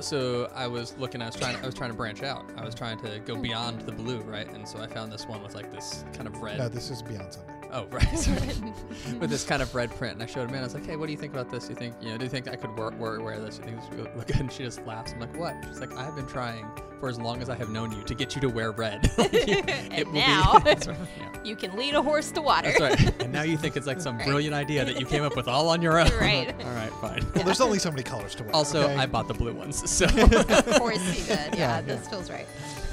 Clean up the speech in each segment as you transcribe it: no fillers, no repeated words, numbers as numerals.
So I was trying to branch out. I was trying to go beyond the blue, right? And so I found this one with like this kind of red. No, this is Beyond Sunday. Oh, right. Sorry. With this kind of red print. And I showed him, and I was like, hey, what do you think about this? Do you think I could wear this? Do you think this would look good? And she just laughs. I'm like, what? She's like, I have been trying for as long as I have known you to get you to wear red. And now That's right. you can lead a horse to water. That's right. And now you think it's like some brilliant idea that you came up with all on your own. Right. All right, fine. Well, there's only so many colors to wear. Also, okay? I bought the blue ones, so. Of course you did. Yeah, This feels right.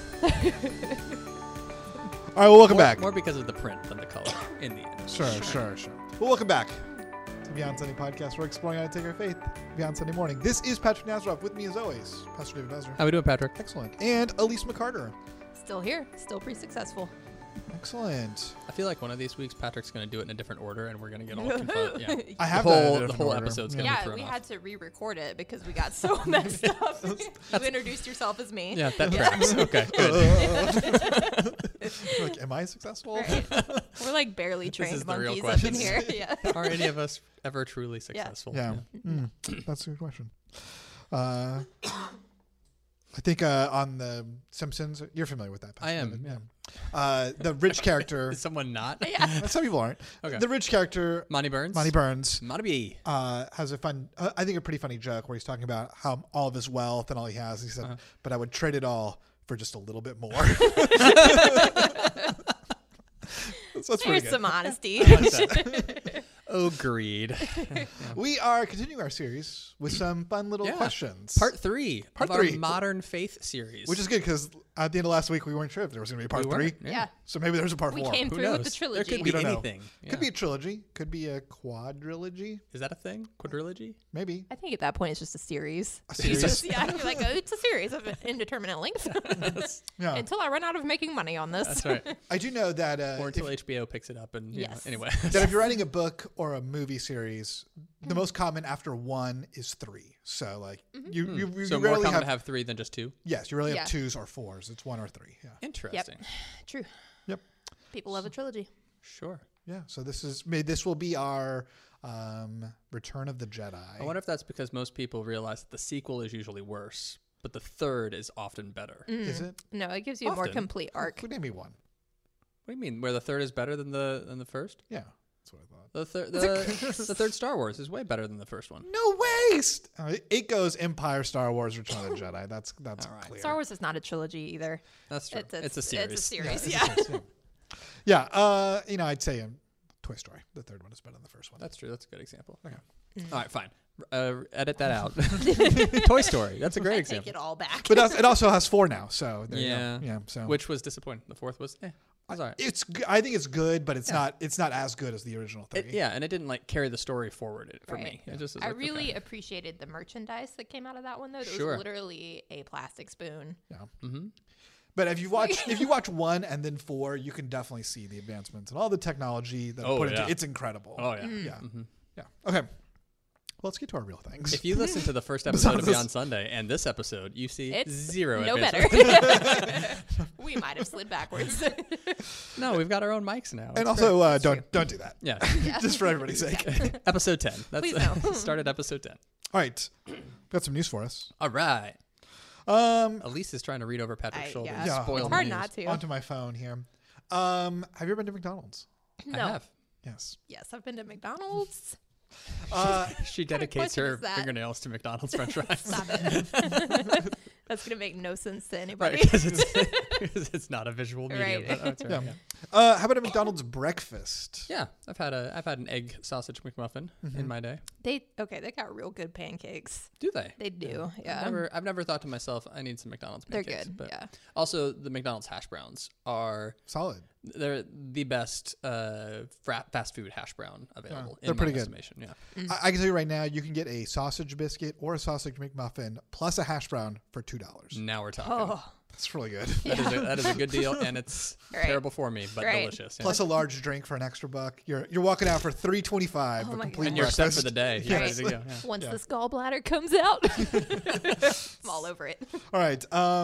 All right, well, welcome back. More because of the print than the color in the end. Sure. Well, welcome back to Beyond Sunday podcast. We're exploring how to take our faith beyond Sunday morning. This is Patrick Nazaroff. With me, as always, Pastor David Ezra. How we doing, Patrick? Excellent. And Elise McCarter. Still here. Still pretty successful. Excellent. I feel like one of these weeks Patrick's going to do it in a different order, and we're going to get all confused. Yeah. I have The whole episode's going to be Yeah, thrown we off. had to re-record it because we got so messed up. You introduced yourself as me. Yeah, that tracks. Okay, good. Like, am I successful? Right. We're like barely is trained the real monkeys up in question. here. Yeah. Are any of us ever truly successful? Yeah. That's a good question. I think on The Simpsons, you're familiar with that. Pastor I am, David. yeah. The rich character. Is someone not? Yeah. Some people aren't. Okay. The rich character, Monty Burns? Monty Burns, Monty B. has a fun, I think a pretty funny joke where he's talking about how all of his wealth and all he has. He said, but I would trade it all for just a little bit more. So that's pretty There's good. some honesty. Oh, greed. We are continuing our series with some fun little questions. Part 3 Part of three. our Modern Faith series. Which is good because at the end of last week, we weren't sure if there was going to be a part We 3. weren't, Yeah. So maybe there's a part We 4. came Who through with the knows? trilogy. There could We be don't know. anything. Could Yeah. be a trilogy. Could be a quadrilogy. Is that a thing? Quadrilogy? Maybe. I think at that point it's just a series. A series. Yeah, you're like, oh, it's a series of indeterminate length Yeah. until I run out of making money on this. That's right. I do know that Or until HBO picks it up and, you know, Yes. anyway. that if you're writing a book or a movie series, the most common after 1 is 3. So like you So more rarely common have, to have 3 than just 2? yes, you rarely have Yeah. 2s or 4s. It's 1 or 3. Yeah. Interesting. True. Yep. People love a trilogy. Sure. Yeah. So this will be our Return of the Jedi. I wonder if that's because most people realize that the sequel is usually worse, but the third is often better. Is it? No, it gives you a more Often. complete arc. Could name me one. What do you mean? Where the third is better than the first? Yeah. That's what I thought. The third Star Wars is way better than the first one. No waste. It goes Empire, Star Wars, Return of the Jedi. That's All right. clear. Star Wars is not a trilogy either. That's true. It's a series. It's a series, Yeah, yeah. it's a series, yeah. I'd say Toy Story. The third one is better than the first one. That's true. That's a good example. Okay. All right, fine. Edit that out. Toy Story. That's a great I example. take it all back. But it also has 4 now. So there Yeah. you go. Yeah. So Which was disappointing. The fourth was, it's all right. I think it's good, but it's not as good as the original 3. Yeah, and it didn't like carry the story forward for Right. me. It just was I like, really okay. appreciated the merchandise that came out of that one, though. It Sure. was literally a plastic spoon. Yeah. Mm-hmm. But if you watch 1 and then 4, you can definitely see the advancements and all the technology that put into yeah. it's incredible. Oh yeah. Yeah. Mhm. Yeah. Okay. Well, let's get to our real things. If you listen to the first episode of Beyond Sunday and this episode, you see It's zero no advancement. better. We might have slid backwards. No, we've got our own mics now. and It's also, don't do that. great. Just for everybody's sake. Episode 10. Please That's no. started episode 10. All right. Got some news for us. All right. Um, Elise is trying to read over Patrick's shoulder. yeah. and Yeah. spoil It's the hard news. not to. onto my phone here. Have you ever been to McDonald's? No. I have. Yes. Yes, I've been to McDonald's. She dedicates question her is that? fingernails to McDonald's French fries. Stop it. That's going to make no sense to anybody. Right, because it's not a visual medium. Right. But, oh, it's all right, Yeah. How about a McDonald's breakfast? yeah, I've had an egg sausage McMuffin in my day. They got real good pancakes. Do they? They do. Yeah. I've never thought to myself, I need some McDonald's They're pancakes. good. But Yeah. also, the McDonald's hash browns are Solid. they're the best fast food hash brown available. they're in pretty my good. estimation. Yeah. I can tell you right now, you can get a sausage biscuit or a sausage McMuffin plus a hash brown for $2. Now we're talking. Oh, That's really good. That is a good deal, and it's Right. terrible for me, but Right. delicious. Yeah. Plus a large drink for an extra buck. You're walking out for $3.25. Oh a my complete God. and you're set breakfast. for the day. You're ready to go. Yeah. once Yeah. this gallbladder comes out, I'm all over it. All right.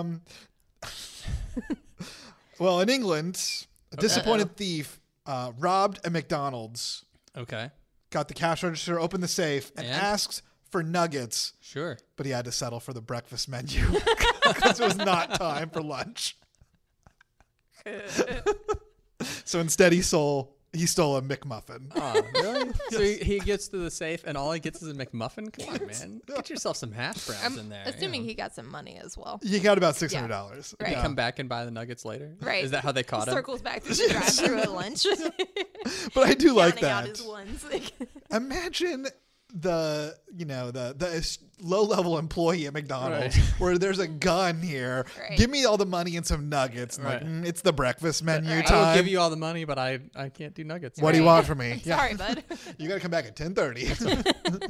Well, in England, a disappointed thief robbed a McDonald's, Okay. got the cash register, opened the safe, and And? asked for nuggets, Sure. but he had to settle for the breakfast menu because it was not time for lunch. So instead, he stole a McMuffin. Oh, really? So he gets to the safe and all he gets is a McMuffin? Come on, man. Get yourself some hash browns I'm in there. assuming he got some money as well. He got about $600. Right. He come back and buy the nuggets later? Right. Is that how they caught him? Circles back to the drive-through at lunch. But I do like Counting out that. his ones. Imagine the low-level employee at McDonald's where there's a gun here. Right. Give me all the money and some nuggets. And Right. it's the breakfast menu Right. time. I will give you all the money, but I can't do nuggets. What do you Right. want from me? Sorry, bud. You got to come back at 10:30.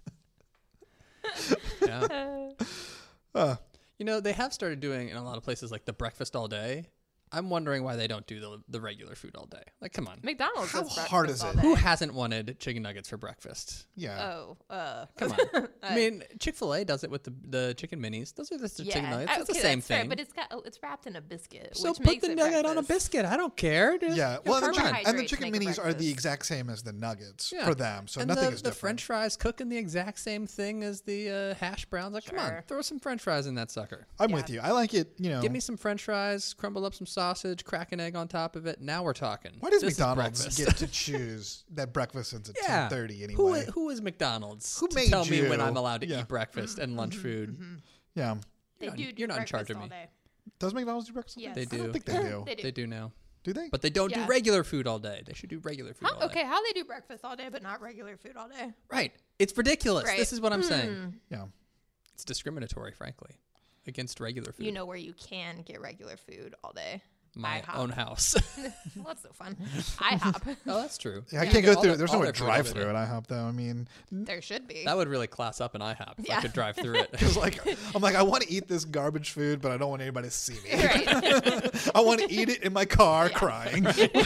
Yeah. You know, they have started doing in a lot of places like the breakfast all day. I'm wondering why they don't do the regular food all day. Like, come on. McDonald's How does breakfast hard is all it? day. Who hasn't wanted chicken nuggets for breakfast? Yeah. Come on. I mean, Chick-fil-A does it with the chicken minis. Those are just the chicken nuggets. It's the same that's fair, thing. but it's wrapped in a biscuit. So which put makes the it nugget on a breakfast. biscuit. I don't care. Just- Yeah. Well, and the carbohydrates chicken make a minis are the breakfast. exact same as the nuggets Yeah. for them. So and nothing the, is the different. French fries cook in the exact same thing as the hash browns. Like, come on, Sure. throw some French fries in that sucker. I'm Yeah. with you. I like it, Give me some French fries, crumble up some sausage, crack an egg on top of it. Now we're talking. Why does This is McDonald's breakfast. get to choose that breakfast ends at Yeah. 10:30 Who anyway? who is McDonald's Who to made tell me when you? I'm allowed to Yeah. eat breakfast and lunch food? Yeah. They You're do. not- you're not in charge of breakfast me. all day. Does McDonald's do breakfast? Yes. They I do. don't think they do. They do. They do now. Do they? But they don't do Yeah. regular food all day. They should do regular food all day. Okay, how they do breakfast all day but not regular food all day? Right. It's ridiculous. Right. This is what I'm saying. Yeah. It's discriminatory, frankly, against regular food. You know where you can get regular food all day. My IHOP. own house. Well, that's so fun. IHOP. Oh, that's true. Yeah, I You can't get go all through. the- There's all no their food drive over through there. at IHOP though. I mean, There should be. That would really class up an IHOP if I Yeah. could drive through it. because I'm like I want to eat this garbage food, but I don't want anybody to see me. Right. I want to eat it in my car crying.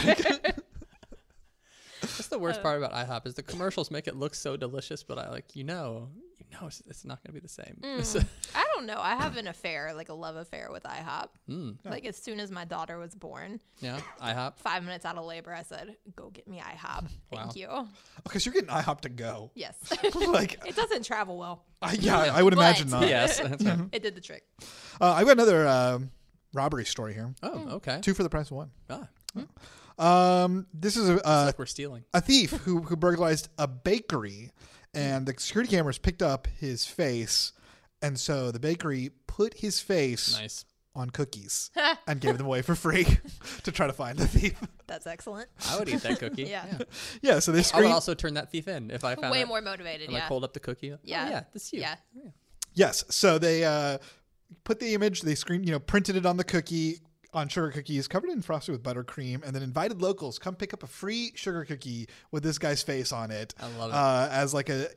That's the worst part about IHOP is the commercials make it look so delicious, but I like it's not going to be the same. I don't know. I have an affair, like a love affair with IHOP. Mm. Like as soon as my daughter was born, Yeah, IHOP. 5 minutes out of labor, I said, "Go get me IHOP." Thank Wow. you. Okay, so you're getting IHOP to go. Yes. Like, It doesn't travel well. I would But- imagine not. Yes, that's right. It did the trick. I've got another robbery story here. Oh, okay. 2 for the price of 1. Ah, This is it's like we're stealing. a thief who burglarized a bakery, and the security cameras picked up his face, and so the bakery put his face Nice. on cookies and gave them away for free to try to find the thief. That's excellent. I would eat that cookie. Yeah. Yeah, so they I would screen. also turn that thief in if I found Way it. more motivated. And, like, Yeah. hold up the cookie. Yeah. Oh, yeah, that's you. Yeah. Yes, so they put the image, they printed it on the cookie, on sugar cookies, covered it in frosting with buttercream, and then invited locals come pick up a free sugar cookie with this guy's face on it. I love it. As like a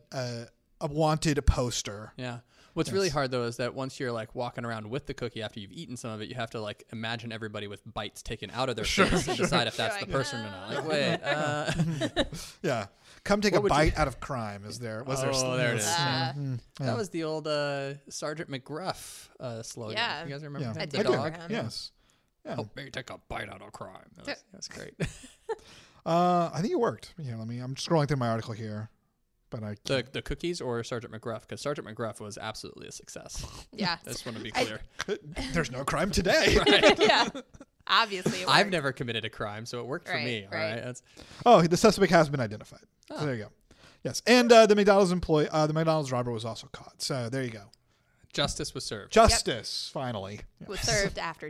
wanted poster. Yeah. What's really hard though is that once you're like walking around with the cookie after you've eaten some of it, you have to like imagine everybody with bites taken out of their face and decide if that's the You're like, person or not. Like, wait, Yeah, come take a What would you- bite out of crime. Was there? Oh, there it is. Uh, that was the old Sergeant McGruff slogan. Yeah. You guys remember Yeah, him? I The do dog. remember him. Yes. Yeah. Help me take a bite out of crime. That's great. I think it worked. Yeah, I'm scrolling through my article here, but I can't. the cookies or Sergeant McGruff? Because Sergeant McGruff was absolutely a success. Yeah. I just want to be clear. There's no crime today. Yeah. Obviously. It I've worked. never committed a crime, so it worked for Right, me. All right. right. That's, Oh, the suspect has been identified. So there you go. Yes, and the McDonald's robber was also caught. So there you go. justice was served. Justice, finally. was served after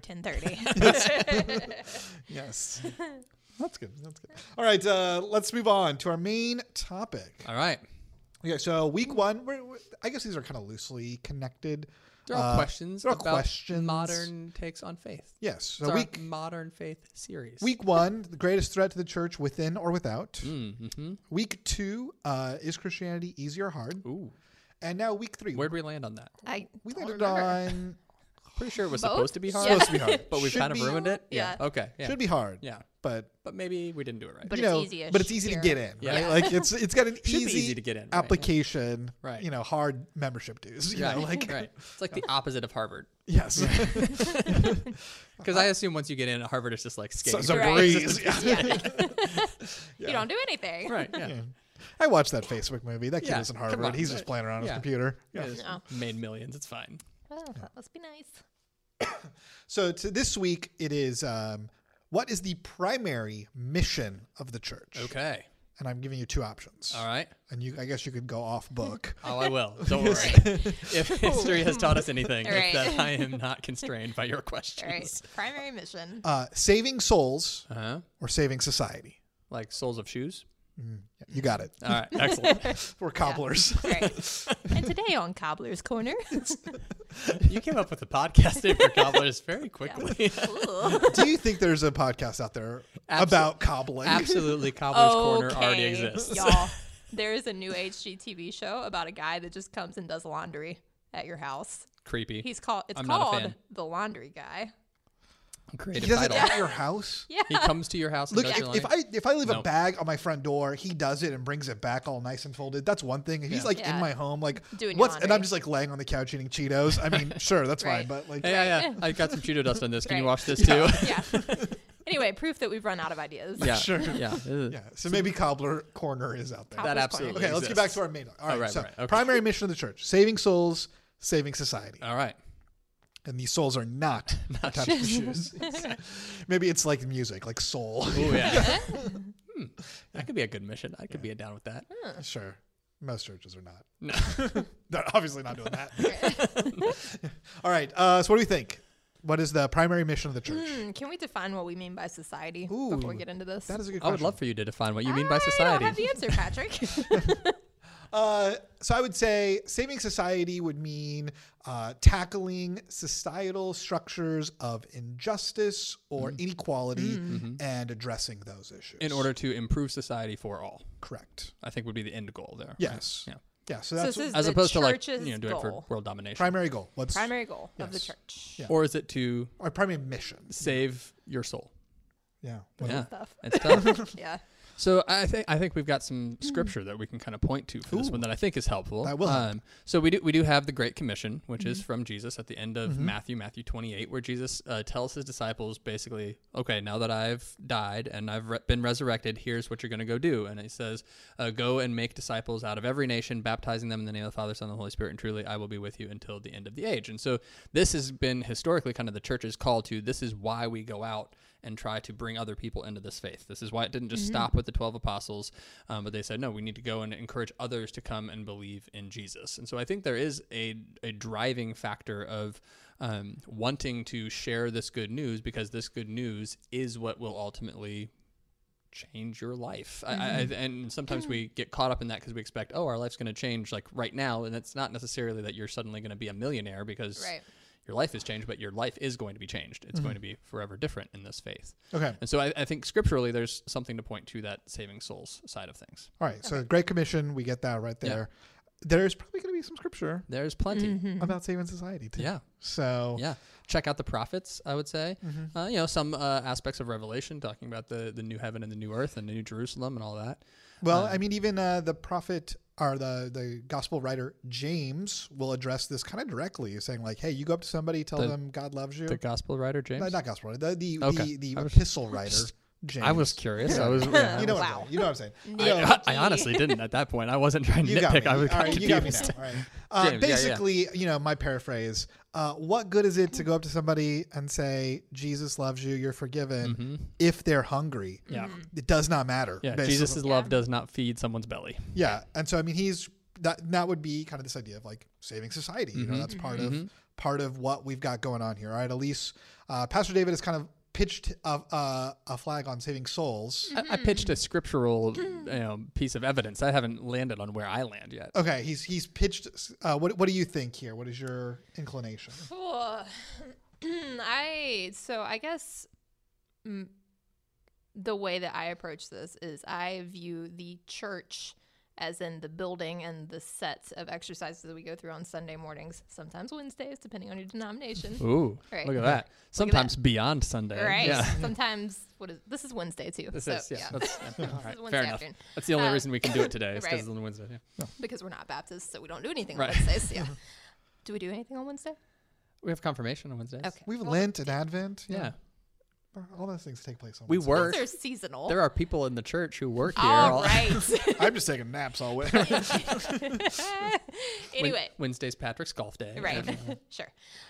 10:30. Yes. That's good. That's good. All right, let's move on to our main topic. All right. Okay, so week 1, I guess these are kind of loosely connected. There are questions there are about questions. modern takes on faith. Yes. So It's our modern faith series. week 1, the greatest threat to the church within or without. Mm-hmm. Week 2, is Christianity easy or hard? Ooh. And now week 3. Where'd we land on that? we don't landed remember. on Pretty sure it was Both? supposed to be hard. supposed to be hard, But we've Should kind of be- ruined it. Yeah. Okay. Yeah. Should be hard. Yeah. But But maybe we didn't do it right. But you it's know, easy-ish but it's easy here. to get in, Yeah. right? Yeah. Like it's got an Should be easy to get in, right, yeah. application, Right. You know, hard membership dues. You right. know, like right. It's like the opposite of Harvard. yes, Because I assume once you get in, Harvard is just like so skating. it's a Right. breeze. Yeah. You don't do anything. Right. Yeah. Yeah. I watched that Facebook movie. That kid Yeah, was in come Harvard. on. He's just playing around on his Yeah. computer. Yeah. Yeah. Just No. made millions. It's fine. Oh, that must be nice. So this week it is what is the primary mission of the church? Okay. And I'm giving you two options. All right. And I guess you could go off book. Oh, I will. Don't worry. If history has taught us anything, All right. it's that I am not constrained by your All questions. right. Primary mission. Saving souls Uh-huh. or saving society? Like soles of shoes. Yeah, you got it. All right. Excellent. We're cobblers. All right. And today on Cobbler's Corner. You came up with the podcast name for Cobblers very quickly. Ooh. Do you think there's a podcast out there about cobbling? Absolutely. Cobbler's Corner already Okay, exists. y'all. There is a new HGTV show about a guy that just comes and does laundry at your house. Creepy. It's I'm not a called fan. The Laundry Guy. Creative He does it title. at your house? Yeah. He comes to your house and Look, does your if laundry? I leave a Nope. bag on my front door, he does it and brings it back all nice and folded. That's one thing. If he's like in Yeah. my home, like Doing your what's and I'm laundry. just like laying on the couch eating Cheetos. I mean, sure, that's Right. fine, but like Yeah. I got some Cheeto dust on this. Can you Right. wash this too? Yeah. Anyway, proof that we've run out of ideas. Yeah. Sure. Yeah. yeah. So maybe Cobbler Corner is out there. Cobbler's That absolutely Corner. Okay, let's get back to our main. All right, right, so right, okay. primary mission of the church: saving souls, saving society. All right. And these souls are not attached to shoes. Maybe it's like music, like soul. Oh yeah. That could be a good mission. I could be down with that. Sure. Most churches are not. No. They're obviously not doing that. All right. So what do we think? What is the primary mission of the church? Can we define what we mean by society Ooh, before we get into this? That is a good I question. would love for you to define what you mean by I society. don't have the answer, Patrick. So I would say saving society would mean tackling societal structures of injustice or inequality and addressing those issues. In order to improve society for all, Correct. I think would be the end goal there. right? Yes. Yeah. Yeah. So So that's this is As the opposed to like church's doing it for goal. world domination. primary goal. What's Primary goal of the Yes. church. Yeah. Or is it to our primary mission? save your soul? Yeah. Yeah. Stuff. It's tough. Yeah. So I think we've got some scripture that we can kind of point to for this one that I think is helpful. That will help. So we do have the Great Commission, which is from Jesus at the end of Matthew 28, where Jesus tells his disciples basically, okay, now that I've died and I've been resurrected, here's what you're going to go do. And he says, go and make disciples out of every nation, baptizing them in the name of the Father, Son, and the Holy Spirit, and truly I will be with you until the end of the age. And so this has been historically kind of the church's call to, this is why we go out and try to bring other people into this faith. This is why it didn't just stop with the 12 apostles, but they said, no, we need to go and encourage others to come and believe in Jesus. And so I think there is a driving factor of wanting to share this good news, because this good news is what will ultimately change your life. And sometimes we get caught up in that because we expect, oh, our life's going to change like right now. And it's not necessarily that you're suddenly going to be a millionaire because Right. your life has changed, but your life is going to be changed. It's going to be forever different in this faith. Okay. And so I think scripturally there's something to point to that saving souls side of things. All right. So Great Commission, we get that right there. There's probably going to be some scripture There's plenty. about saving society too. Yeah. So Yeah. Check out the prophets, I would say. Some aspects of Revelation talking about the new heaven and the new earth and the new Jerusalem and all that. Well, I mean, even the prophet or the gospel writer James will address this kind of directly, saying like, "Hey, you go up to somebody, tell them God loves you." The gospel writer, James? No, not gospel writer, the Okay. epistle writer James. I was curious. Yeah. I was. You know what I'm Wow. saying. You know what I'm saying. I honestly didn't at that point. I wasn't trying to You got nitpick. me. I was All right, confused. you got me now. All right. James, yeah, yeah. Basically, my paraphrase. What good is it to go up to somebody and say, Jesus loves you, you're forgiven, if they're hungry? Yeah. It does not matter. Yeah. basically. Jesus' love does not feed someone's belly. Yeah. And so, I mean, that would be kind of this idea of like saving society. You know, that's part of what we've got going on here. All right. Elise, Pastor David has kind of pitched a flag on saving souls. I pitched a scriptural piece of evidence. I haven't landed on where I land yet. Okay. He's pitched. What do you think here? What is your inclination? I guess the way that I approach this is I view the church as in the building and the sets of exercises that we go through on Sunday mornings, sometimes Wednesdays, depending on your denomination. Ooh, Right. look at that. Sometimes beyond Sunday. Right. Yeah. Sometimes this is Wednesday too. This so, is, yeah. That's, all This right, is Wednesday fair enough. afternoon. That's the only reason we can do it today is because right. it's on Wednesday. Yeah. Because we're not Baptists, so we don't do anything Right. on Wednesdays. Yeah. Do we do anything on Wednesday? We have confirmation on Wednesdays. Okay. We have Well, Lent and Advent. Yeah. All those things take place on We Wednesday. work. Those are seasonal. There are people in the church who work here. All right. I'm just taking naps all week. Anyway, Wednesday's Patrick's golf day. right. Sure.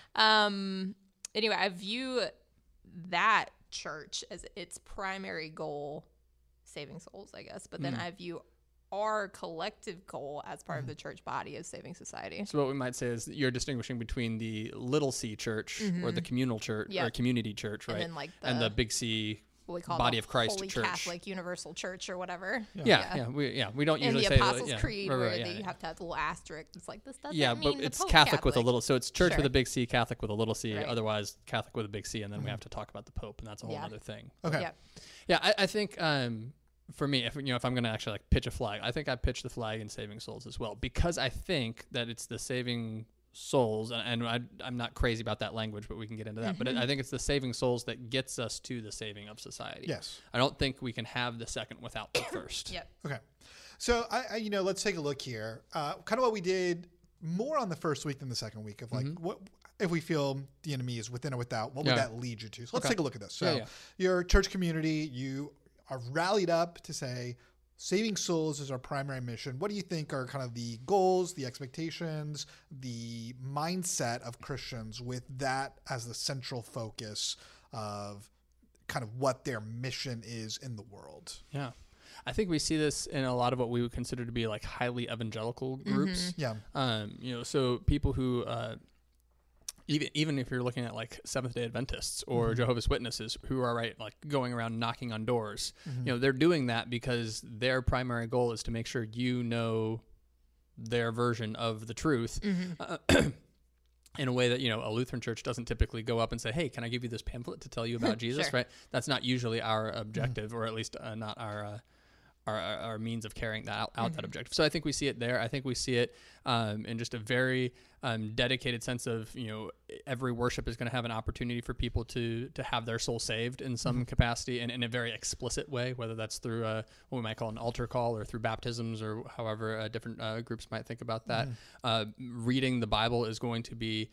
Anyway, I view that church as its primary goal, saving souls, I guess. But then I view our collective goal as part of the church body as saving society. So what we might say is that you're distinguishing between the little C church or the communal church or Yep. community church, right? And then like and the big C what we call body the of Christ Holy church. Catholic Universal Church or whatever. Yeah. We don't And usually the say Apostles' yeah, Creed, right, where right, you have to have the little asterisk. It's like this doesn't Yeah, mean but the it's Pope Catholic with a little. So it's church with Sure. a big C, Catholic with a little c. Right. Otherwise, Catholic with a big C, and then we have to talk about the Pope, and that's a whole Yeah. other thing. Okay. Yep. Yeah, I think for me, if I'm going to actually like pitch a flag, I think I pitch the flag in saving souls as well, because I think that it's the saving souls, and I'm not crazy about that language, but we can get into that. But I think it's the saving souls that gets us to the saving of society. Yes. I don't think we can have the second without the first. Yep. Okay. So I let's take a look here. Kind of what we did more on the first week than the second week of like what if we feel the enemy is within or without, what would Yeah. that lead you to? So let's Okay. take a look at this. So Yeah. your church community, you are rallied up to say saving souls is our primary mission. What do you think are kind of the goals, the expectations, the mindset of Christians with that as the central focus of kind of what their mission is in the world? Yeah. I think we see this in a lot of what we would consider to be like highly evangelical groups. Yeah. So people who, even if you're looking at like Seventh-day Adventists or Jehovah's Witnesses, who are like going around knocking on doors, they're doing that because their primary goal is to make sure you know their version of the truth. In a way that, a Lutheran church doesn't typically go up and say, hey, can I give you this pamphlet to tell you about Jesus, Sure. right? That's not usually our objective, or at least not our means of carrying that out that objective. So I think we see it there. I think we see it in just a very dedicated sense of, every worship is going to have an opportunity for people to have their soul saved in some capacity, and in a very explicit way, whether that's through what we might call an altar call or through baptisms or however different groups might think about that. Reading the Bible is going to be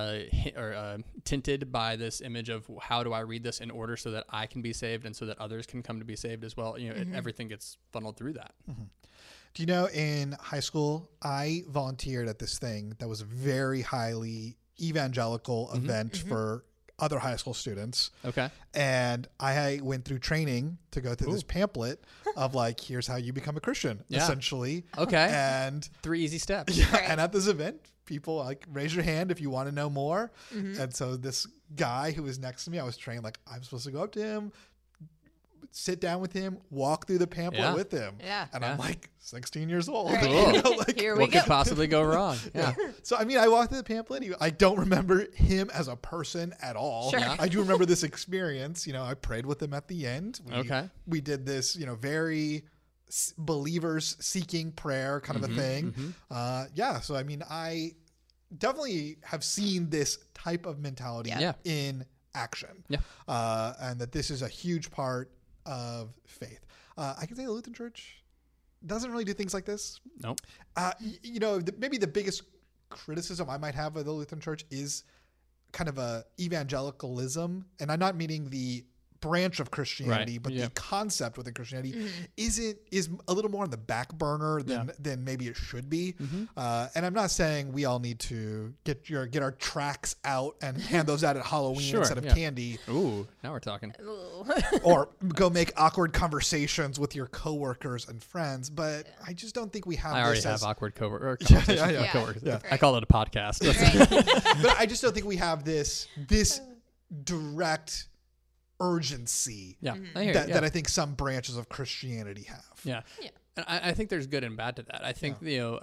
tinted by this image of how do I read this in order so that I can be saved and so that others can come to be saved as well. Everything gets funneled through that. Do you know, in high school, I volunteered at this thing that was a very highly evangelical event for other high school students. Okay. And I went through training to go through this pamphlet of like, here's how you become a Christian, essentially. Okay. And 3 easy steps. and at this event, people like raise your hand if you want to know more. And so this guy who was next to me, I was trained like I'm supposed to go up to him, sit down with him, walk through the pamphlet with him. Yeah. And I'm like 16 years old. Right. Cool. Here we What go. could possibly go wrong? Yeah. So, I mean, I walked through the pamphlet. I don't remember him as a person at all. Sure. Yeah. I do remember this experience. I prayed with him at the end. We did this, very believers seeking prayer kind of a thing. So, I mean, I definitely have seen this type of mentality in action. Yeah. And that this is a huge part of faith. I can say the Lutheran Church doesn't really do things like this. Nope. Maybe the biggest criticism I might have of the Lutheran Church is kind of a evangelicalism, and I'm not meaning the branch of Christianity, but the concept within Christianity is a little more on the back burner than maybe it should be. And I'm not saying we all need to get our tracts out and hand those out at Halloween instead of candy. Ooh, now we're talking. Or go make awkward conversations with your coworkers and friends, but I just don't think we have. I already this have as, awkward conversations with Yeah. coworkers. Yeah. I call it a podcast. but I just don't think we have this direct urgency Yeah, I hear you. that I think some branches of Christianity have. Yeah. And I think there's good and bad to that. I think,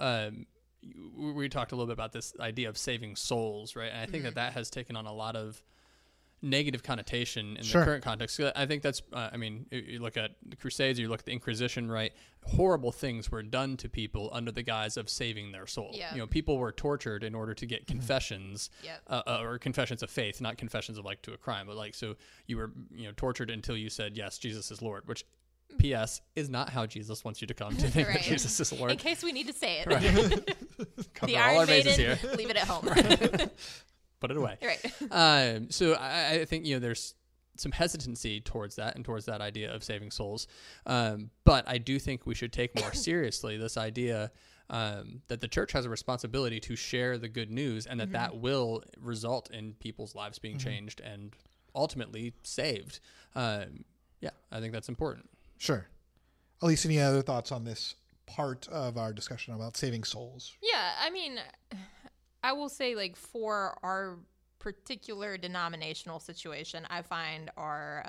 we talked a little bit about this idea of saving souls, right? And I think that has taken on a lot of negative connotation in the current context. So I think that's, you look at the Crusades, you look at the Inquisition, right? Horrible things were done to people under the guise of saving their soul. Yeah. People were tortured in order to get confessions, or confessions of faith, not confessions of like to a crime, but like, so you were, tortured until you said, yes, Jesus is Lord, which P.S. is not how Jesus wants you to come to think that Jesus is Lord. In case we need to say it. Right. The all our Iron bases Maiden, here. leave it at home. Put it away. Right. So I think, there's some hesitancy towards that and towards that idea of saving souls. But I do think we should take more seriously this idea that the church has a responsibility to share the good news, and that will result in people's lives being changed and ultimately saved. I think that's important. Sure. Elise, any other thoughts on this part of our discussion about saving souls? Yeah, I mean, I will say, like, for our particular denominational situation, I find our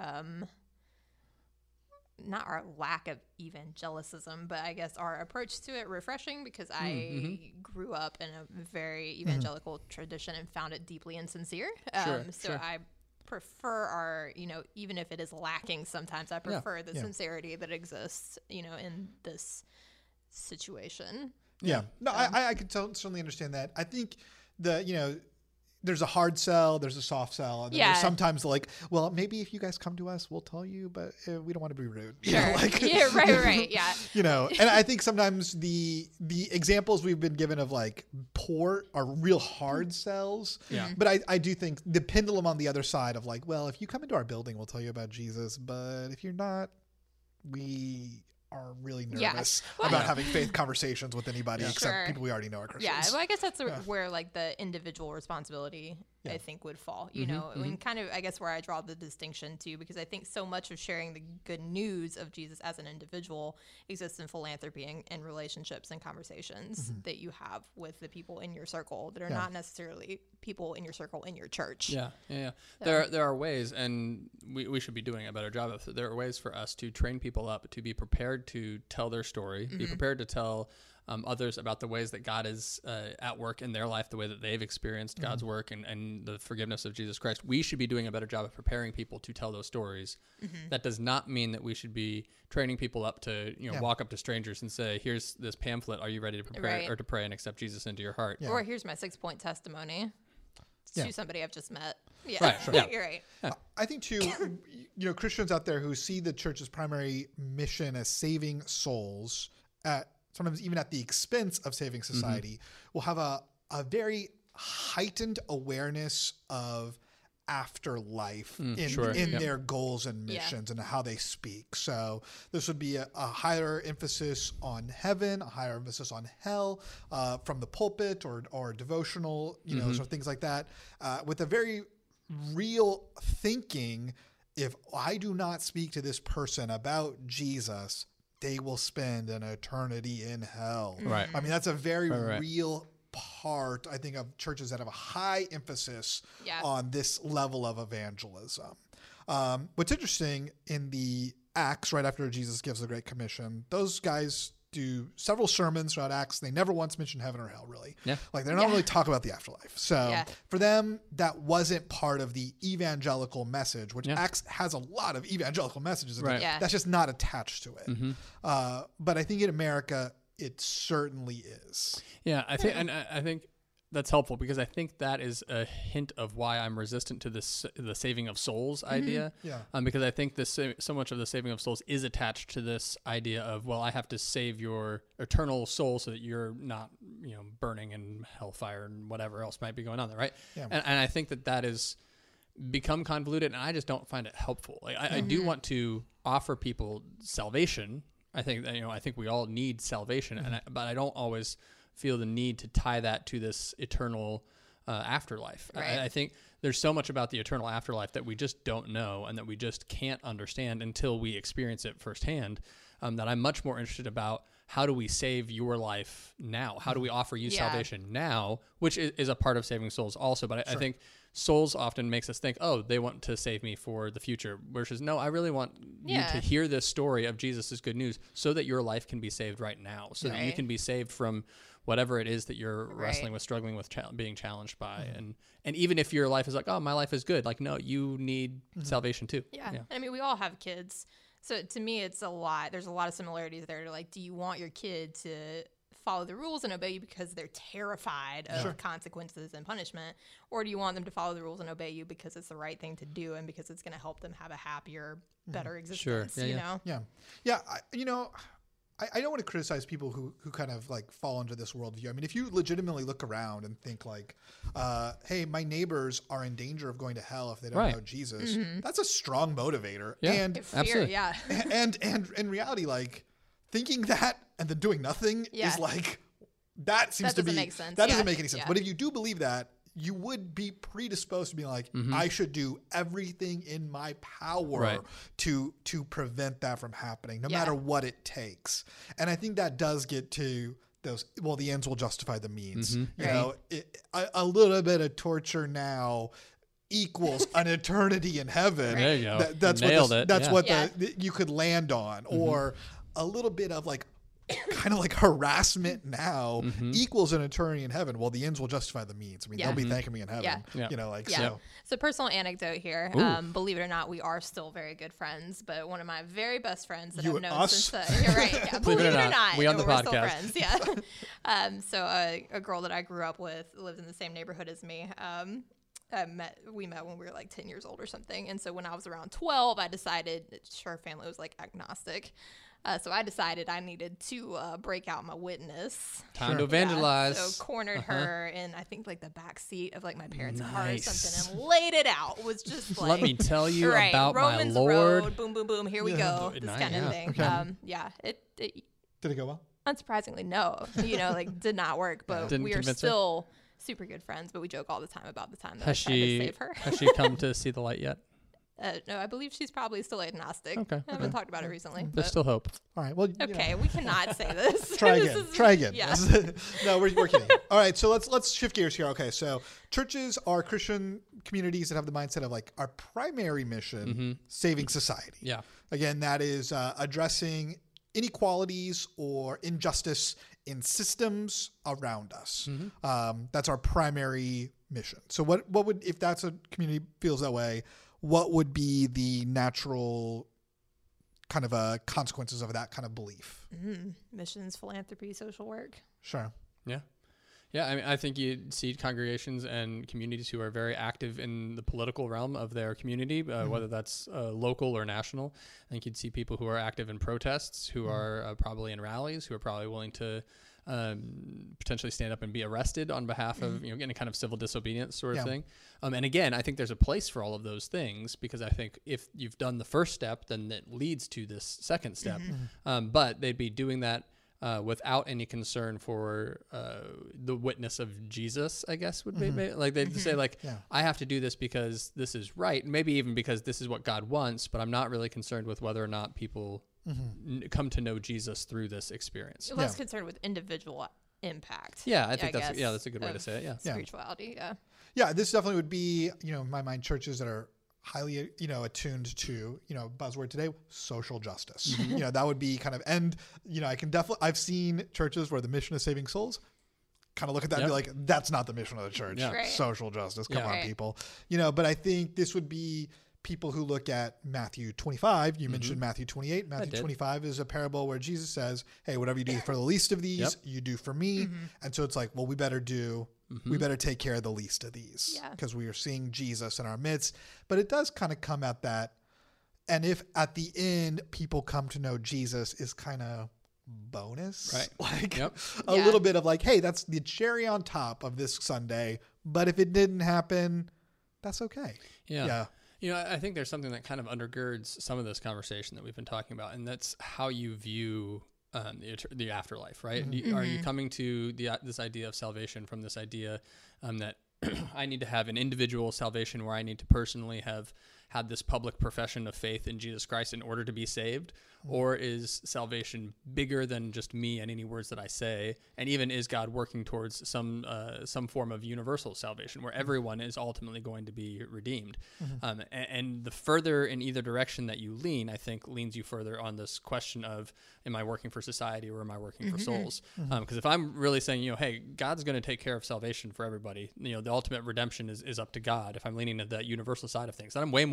not our lack of evangelicism, but I guess our approach to it refreshing, because I grew up in a very evangelical tradition and found it deeply insincere. So I prefer our, even if it is lacking sometimes, I prefer the sincerity that exists, in this situation. Yeah. No, I can certainly understand that. I think there's a hard sell, there's a soft sell, and then there's sometimes like, well, maybe if you guys come to us, we'll tell you, but we don't want to be rude. Sure. Right. Yeah. And I think sometimes the examples we've been given of like poor are real hard sells. Yeah. But I do think the pendulum on the other side of like, well, if you come into our building, we'll tell you about Jesus, but if you're not, we are really nervous about having faith conversations with anybody except people we already know are Christians. Yeah, well, I guess that's where like the individual responsibility I think would fall. And kind of I guess where I draw the distinction too, because I think so much of sharing the good news of Jesus as an individual exists in philanthropy and relationships and conversations that you have with the people in your circle that are not necessarily people in your circle in your church. Yeah. So. There are ways, and we should be doing a better job of it. There are ways for us to train people up to be prepared to tell their story, be prepared to tell others about the ways that God is at work in their life, the way that they've experienced God's work and the forgiveness of Jesus Christ. We should be doing a better job of preparing people to tell those stories. That does not mean that we should be training people up to walk up to strangers and say, here's this pamphlet, are you ready to prepare or to pray and accept Jesus into your heart? Or here's my 6-point testimony to somebody I've just met. Yeah, right. Sure. You're right. I think too, Christians out there who see the church's primary mission as saving souls, sometimes even at the expense of saving society, will have a very heightened awareness of afterlife in their goals and missions and how they speak. So this would be a higher emphasis on heaven, a higher emphasis on hell from the pulpit or devotional, sort of things like that, with a very real thinking. If I do not speak to this person about Jesus, they will spend an eternity in hell. Right. I mean, that's a very real part, I think, of churches that have a high emphasis on this level of evangelism. What's interesting in the Acts, right after Jesus gives the Great Commission, those guys do several sermons throughout Acts. They never once mention heaven or hell, really. Yeah. Like, they're not really talk about the afterlife. So for them, that wasn't part of the evangelical message, which Acts has a lot of evangelical messages. That's just not attached to it. But I think in America, it certainly is. Yeah, I think that's helpful, because I think that is a hint of why I'm resistant to the saving of souls idea. Because I think so much of the saving of souls is attached to this idea of, well, I have to save your eternal soul so that you're not, burning in hellfire and whatever else might be going on there, right? Yeah. And I think that is become convoluted, and I just don't find it helpful. Like, I do want to offer people salvation. I think that, I think we all need salvation, but I don't always feel the need to tie that to this eternal afterlife. Right. I think there's so much about the eternal afterlife that we just don't know and that we just can't understand until we experience it firsthand, that I'm much more interested about how do we save your life now? How do we offer you salvation now, which is a part of saving souls also. But I think souls often makes us think, oh, they want to save me for the future. Versus, no, I really want you to hear this story of Jesus' good news so that your life can be saved right now, so that you can be saved from whatever it is that you're wrestling with, struggling with, being challenged by. And even if your life is like, oh, my life is good, like, no, you need salvation too. Yeah. I mean, we all have kids. So to me, it's a lot. There's a lot of similarities there to, like, do you want your kid to follow the rules and obey you because they're terrified of consequences and punishment? Or do you want them to follow the rules and obey you because it's the right thing to do and because it's going to help them have a happier, better existence, you know? Yeah. I don't want to criticize people who kind of like fall into this worldview. I mean, if you legitimately look around and think like, hey, my neighbors are in danger of going to hell if they don't know Jesus, that's a strong motivator. Yeah, And Fear, absolutely. yeah. and in reality, like thinking that and then doing nothing is like, that seems to be, doesn't make sense. that doesn't Yeah. make any sense. Yeah. But if you do believe that, you would be predisposed to be like, I should do everything in my power to prevent that from happening, no matter what it takes. And I think that does get to those, well, the ends will justify the means. You know, a little bit of torture now equals an eternity in heaven. There you go. That's Nailed what it. that's Yeah. what you could land on, or a little bit of like kind of like harassment now equals an eternity in heaven. Well, the ends will justify the means. I mean, they'll be thanking me in heaven. Yeah. You know, like Yeah. so. So personal anecdote here. Believe it or not, we are still very good friends. But one of my very best friends that You I've and known us? since you're right. Yeah, believe it or not, we on the we're still podcast. friends. Yeah. So a girl that I grew up with lived in the same neighborhood as me. We met when we were like 10 years old or something. And so when I was around 12, I decided, her family was like agnostic. So I decided I needed to break out my witness. Time to evangelize. Yeah, so cornered her in, I think, like the back seat of like my parents' car or Nice. something, and laid it out. Was just like, Let me tell you right, about Romans my Lord. Road, boom, boom, boom. Here we go. This Nice, kind of yeah. thing. Okay. Yeah. It Did it go well? unsurprisingly, no. You know, like did not work. But Didn't we are convince her? still super good friends. But we joke all the time about the time that Has I tried to she save her. has she come to see the light yet? No, I believe she's probably still agnostic. Okay, I haven't talked about it recently. There's But still hope. All right. Well, you know. okay, we cannot say this. Try This again. is- Try again. Yeah. No, we're kidding. All right, so let's shift gears here. Okay, so churches are Christian communities that have the mindset of like our primary mission, saving society. Yeah. Again, that is addressing inequalities or injustice in systems around us. That's our primary mission. So what would, if that's a community feels that way, what would be the natural kind of consequences of that kind of belief? Missions, philanthropy, social work. Sure. Yeah. Yeah, I mean, I think you see congregations and communities who are very active in the political realm of their community, whether that's local or national. I think you'd see people who are active in protests, who are probably in rallies, who are probably willing to potentially stand up and be arrested on behalf of, any kind of civil disobedience sort of thing. And again, I think there's a place for all of those things, because I think if you've done the first step, then that leads to this second step. But they'd be doing that without any concern for the witness of Jesus, I guess would be like they'd say like, I have to do this because this is right. Maybe even because this is what God wants, but I'm not really concerned with whether or not people come to know Jesus through this experience. Less concerned with individual impact. Yeah, I think that's guess, a good way to say it. Yeah. Spirituality. Yeah. Yeah, this definitely would be, in my mind, churches that are highly, attuned to, buzzword today, social justice. That would be kind of, and, I've seen churches where the mission is saving souls. Kind of look at that and be like, that's not the mission of the church. Yeah. Right. Social justice. Come on, Right. people. But I think this would be people who look at Matthew 25. You mentioned Matthew 28. Matthew 25 is a parable where Jesus says, hey, whatever you do for the least of these, you do for me. And so it's like, well, we better take care of the least of these, because we are seeing Jesus in our midst. But it does kind of come at that. And if at the end people come to know Jesus is kind of bonus, Right. like Yep. a little bit of like, hey, that's the cherry on top of this Sunday. But if it didn't happen, that's okay. Yeah. I think there's something that kind of undergirds some of this conversation that we've been talking about, and that's how you view the afterlife, right? Are you coming to this idea of salvation from this idea that I need to have an individual salvation where I need to personally have had this public profession of faith in Jesus Christ in order to be saved? Or is salvation bigger than just me and any words that I say? And even is God working towards some form of universal salvation where everyone is ultimately going to be redeemed? And the further in either direction that you lean, I think leans you further on this question of, am I working for society or am I working for souls? Because if I'm really saying, hey, God's going to take care of salvation for everybody, the ultimate redemption is up to God. If I'm leaning to that universal side of things, then I'm way more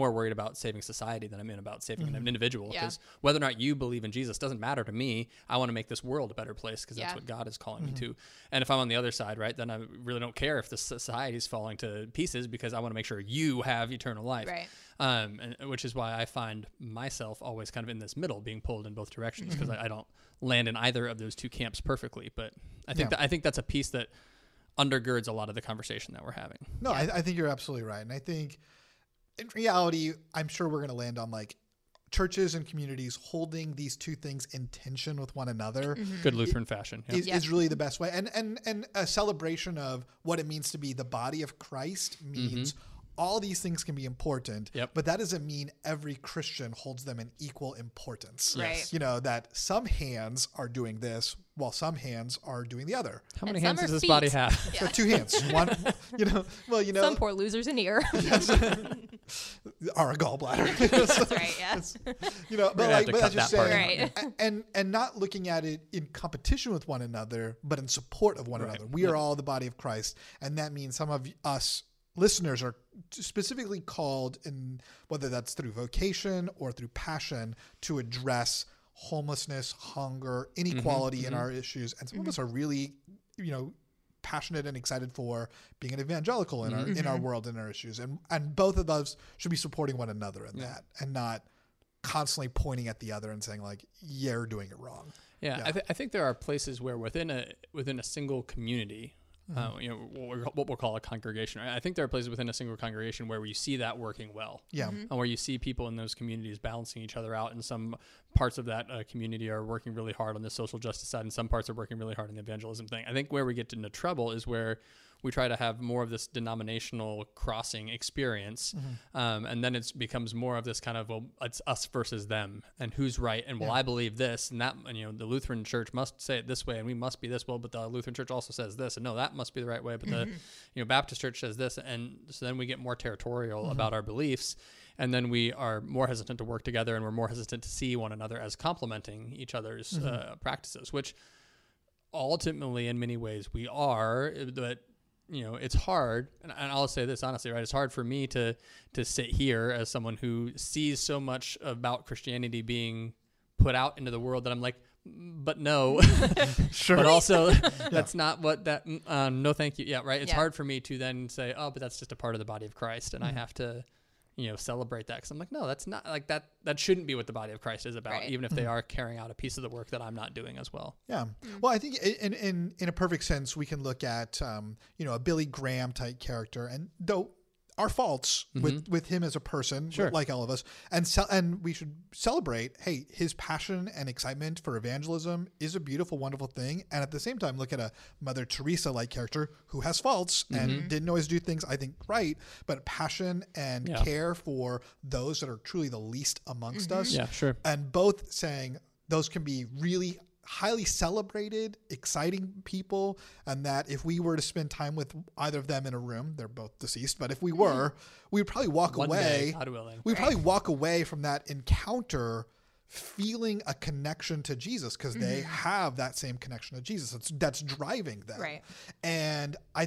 more worried about saving society than I'm about saving an individual. Yeah. Because whether or not you believe in Jesus doesn't matter to me. I want to make this world a better place because that's what God is calling me to. And if I'm on the other side, right, then I really don't care if the society is falling to pieces because I want to make sure you have eternal life. Right. And which is why I find myself always kind of in this middle, being pulled in both directions, because I don't land in either of those two camps perfectly. But I think I think that's a piece that undergirds a lot of the conversation that we're having. No, I think you're absolutely right. And I think in reality, I'm sure we're going to land on like churches and communities holding these two things in tension with one another. Good Lutheran fashion. Yeah. Is really the best way. And a celebration of what it means to be the body of Christ means all these things can be important, but that doesn't mean every Christian holds them in equal importance. Right. You know, that some hands are doing this while some hands are doing the other. How many And hands some does are this feet. body have? So 2 hands. One, Some poor loser's an ear. or a gallbladder. That's right. Yeah. But have to that's cut just that part saying, out. and not looking at it in competition with one another, but in support of one another. We are all the body of Christ, and that means some of us listeners are specifically called, in whether that's through vocation or through passion, to address homelessness, hunger, inequality in our issues, and some of us are really, passionate and excited for being an evangelical in our in our world and our issues, and both of those should be supporting one another in that, and not constantly pointing at the other and saying like, you're doing it wrong. Yeah. I think there are places where within a single community, what we'll call a congregation. Right? I think there are places within a single congregation where you see that working well. Yeah. And where you see people in those communities balancing each other out, and some parts of that community are working really hard on the social justice side, and some parts are working really hard on the evangelism thing. I think where we get into trouble is where we try to have more of this denominational crossing experience, and then it becomes more of this kind of, well, it's us versus them, and who's right, and well, I believe this, and that, and the Lutheran Church must say it this way, and we must be this. Well, but the Lutheran Church also says this, and no, that must be the right way. But the Baptist Church says this, and so then we get more territorial about our beliefs, and then we are more hesitant to work together, and we're more hesitant to see one another as complementing each other's practices, which ultimately, in many ways, we are, but it's hard, and I'll say this honestly, right? It's hard for me to sit here as someone who sees so much about Christianity being put out into the world that I'm like, but no, Sure. but also that's not what that, no, thank you. Yeah. Right. It's hard for me to then say, oh, but that's just a part of the body of Christ. And I have to, celebrate that. Cause I'm like, no, that's not like that. That shouldn't be what the body of Christ is about, even if they are carrying out a piece of the work that I'm not doing as well. Yeah. Well, I think in a perfect sense, we can look at, a Billy Graham type character, and though our faults with him as a person, like all of us, and we should celebrate, hey, his passion and excitement for evangelism is a beautiful, wonderful thing. And at the same time, look at a Mother Teresa like character who has faults and didn't always do things, I think, right, but passion and care for those that are truly the least amongst us. Yeah, sure. And both saying those can be really highly celebrated, exciting people, and that if we were to spend time with either of them in a room, they're both deceased, but if we were, we would probably walk One away. day, God willing. We'd probably walk away from that encounter feeling a connection to Jesus, because they have that same connection to Jesus. That's driving them. Right. And I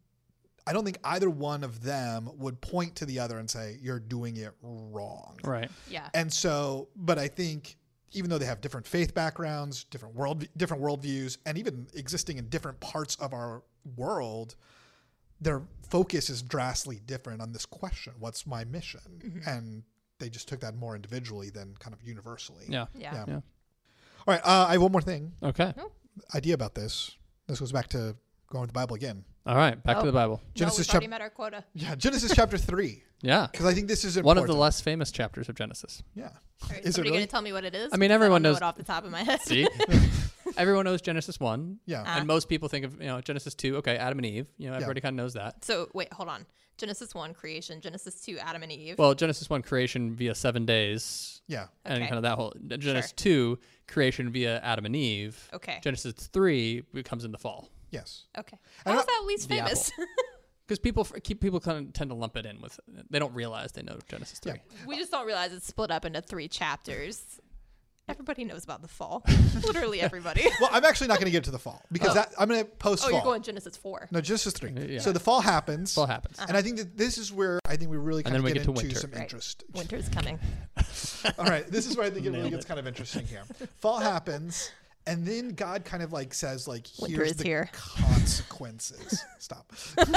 don't think either one of them would point to the other and say, you're doing it wrong. Right. Yeah. And so, but I think even though they have different faith backgrounds, different worldviews, and even existing in different parts of our world, their focus is drastically different on this question: what's my mission? And they just took that more individually than kind of universally. Yeah. Yeah. All right. I have one more thing. Okay. Idea about this. This goes back to going with the Bible again. All right. Back to the Bible. Genesis we've already met our quota. Yeah, Genesis chapter 3. Yeah. Because I think this is One important. of the less famous chapters of Genesis. Yeah. All right, Is it somebody really? going to tell me what it is? I mean, 'Cause everyone don't know knows- it off the top of my head. See? Everyone knows Genesis 1. Yeah. And most people think of, Genesis 2. Okay, Adam and Eve. Everybody kind of knows that. So wait, hold on. Genesis 1, creation. Genesis 2, Adam and Eve. Well, Genesis 1, creation via 7 days. Yeah. And Okay. kind of that whole. Genesis 2, creation via Adam and Eve. Okay. Genesis 3 comes in the fall. Yes. Okay. And How is that least the famous? Because people kind of tend to lump it in with. They don't realize they know Genesis 3. Yeah. We just don't realize it's split up into 3 chapters. Everybody knows about the fall. Literally everybody. Well, I'm actually not going to get to the fall because I'm going to post Oh, fall. you're going Genesis 4. No, Genesis 3. Yeah. So the fall happens. Fall happens. And I think that this is where I think we really kind And of then we get get to into winter. some Right. interest. Winter's coming. All right, this is where I think it really Nailed gets it. kind of interesting here. Fall happens, and then God kind of like says, like, Winter here's is the here. consequences. Stop.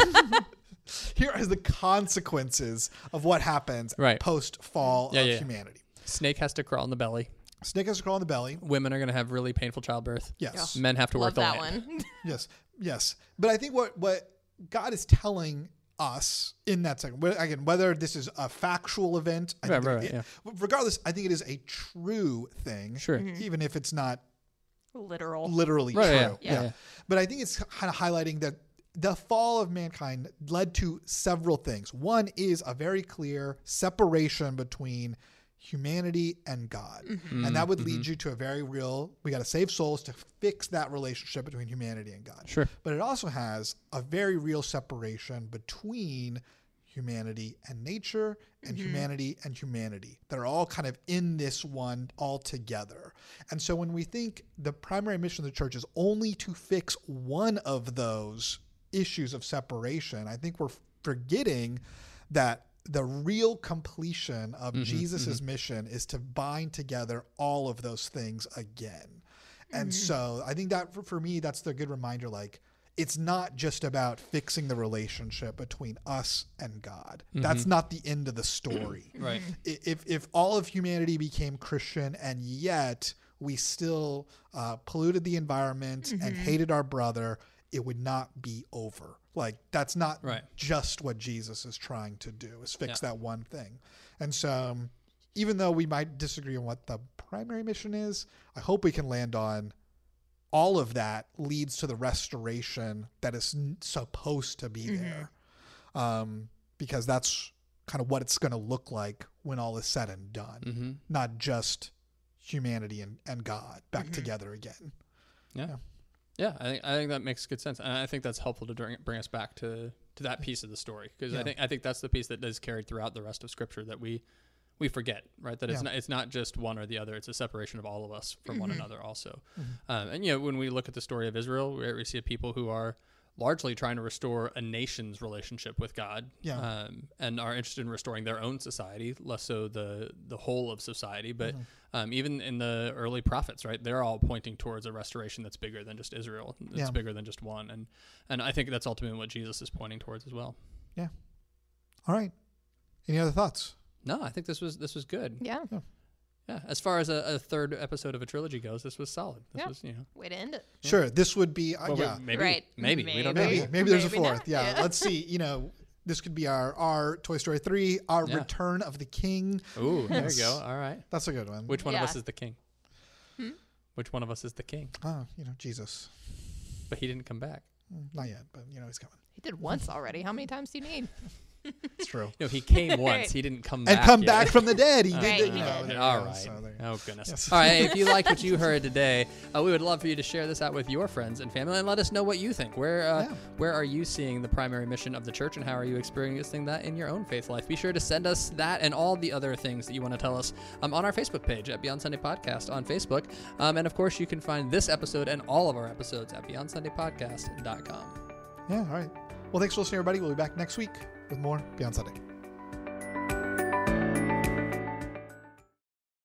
Here is the consequences of what happens Right. post fall Yeah, of yeah. humanity. Snake has to crawl in the belly. Snake has to crawl in the belly. Women are going to have really painful childbirth. Yes. Men have to Love work the that land. one. Yes. Yes. But I think what God is telling us in that second, again, whether this is a factual event, I think Right, yeah. regardless, I think it is a true thing. Sure. Even if it's not Literal. literally Right, true. yeah. But I think it's kind of highlighting that the fall of mankind led to several things. One is a very clear separation between humanity and God. And that would lead you to a very real, we got to save souls to fix that relationship between humanity and God. Sure. But it also has a very real separation between humanity and nature and humanity and humanity that are all kind of in this one all together. And so when we think the primary mission of the church is only to fix one of those issues of separation, I think we're forgetting that the real completion of Jesus's mission is to bind together all of those things again. And so I think that for me, that's the good reminder, like, it's not just about fixing the relationship between us and God. That's not the end of the story. Right. If all of humanity became Christian and yet we still polluted the environment and hated our brother, it would not be over. Like, that's not Right. just what Jesus is trying to do, is fix that one thing. And so even though we might disagree on what the primary mission is, I hope we can land on all of that leads to the restoration that is supposed to be there. Because that's kind of what it's going to look like when all is said and done. Not just humanity and God back together again. Yeah. Yeah, I think that makes good sense, and I think that's helpful to bring us back to that piece of the story, because I think that's the piece that is carried throughout the rest of Scripture that we forget, right? That it's not just one or the other; it's a separation of all of us from one another, also. And when we look at the story of Israel, we see a people who are largely trying to restore a nation's relationship with God, and are interested in restoring their own society, less so the whole of society. But even in the early prophets, right, they're all pointing towards a restoration that's bigger than just Israel. It's bigger than just one, and I think that's ultimately what Jesus is pointing towards as well. Yeah. All right. Any other thoughts? No, I think this was good. Yeah. Yeah. As far as a third episode of a trilogy goes, this was solid. This was, Way to end it. Sure. This would be, maybe, Right. maybe we don't know. Maybe there's a Maybe fourth. not. Yeah. Yeah. Let's see. This could be our Toy Story 3, our Return of the King. Ooh, there you go. All right. That's a good one. Which one of Yeah. us is the king? Which one of us is the king? Oh, Jesus. But he didn't come back. Not yet, but he's coming. He did once already. How many times do you need? It's true. He came once. He didn't come back. And come yet. back from the dead. He Right, did. he did. There you All go. right. So there you go. Oh, goodness. Yes. All right. Hey, if you liked what you heard today, we would love for you to share this out with your friends and family and let us know what you think. Where are you seeing the primary mission of the church, and how are you experiencing that in your own faith life? Be sure to send us that and all the other things that you want to tell us on our Facebook page at Beyond Sunday Podcast on Facebook. And of course, you can find this episode and all of our episodes at BeyondSundayPodcast.com. Yeah. All right. Well, thanks for listening, everybody. We'll be back next week with more Beyond Sunday.